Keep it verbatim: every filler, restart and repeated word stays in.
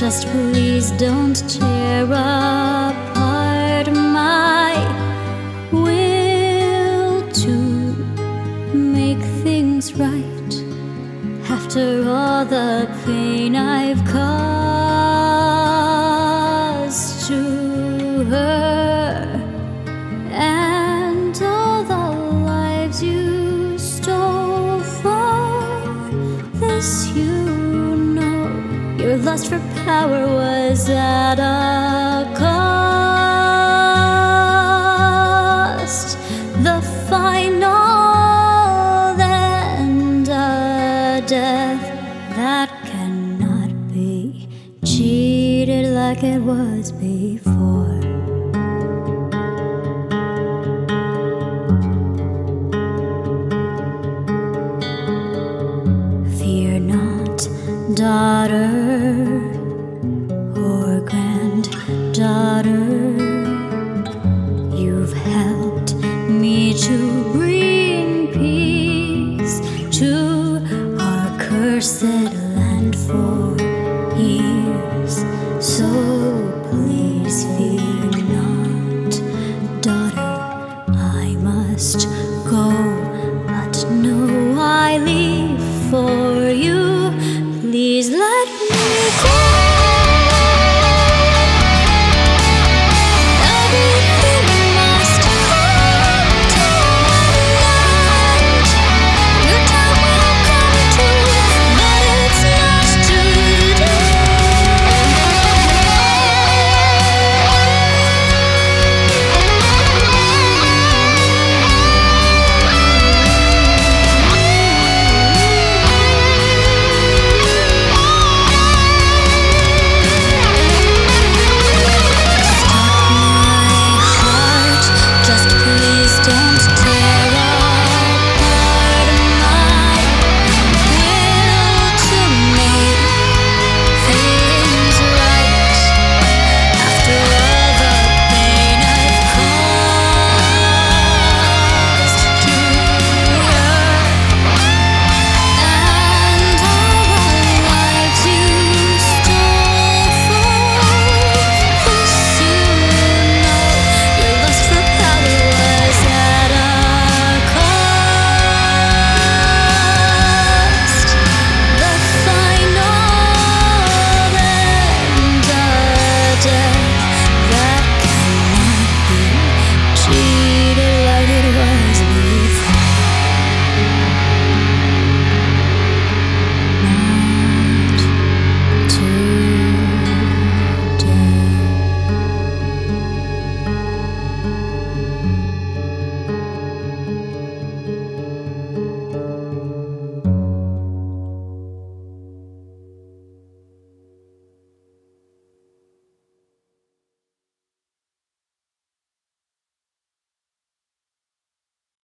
Just please don't tear apart my will to make things right after all the pain I've caused to her, and all the lives you stole. For this you know, your lust for power was at a cost. The final and a death that cannot be cheated like it was before. Fear not, daughter or granddaughter, you've helped me to bring peace to our cursed land for years. So please fear not, daughter, I must go, but know I leave for you. Please let me go.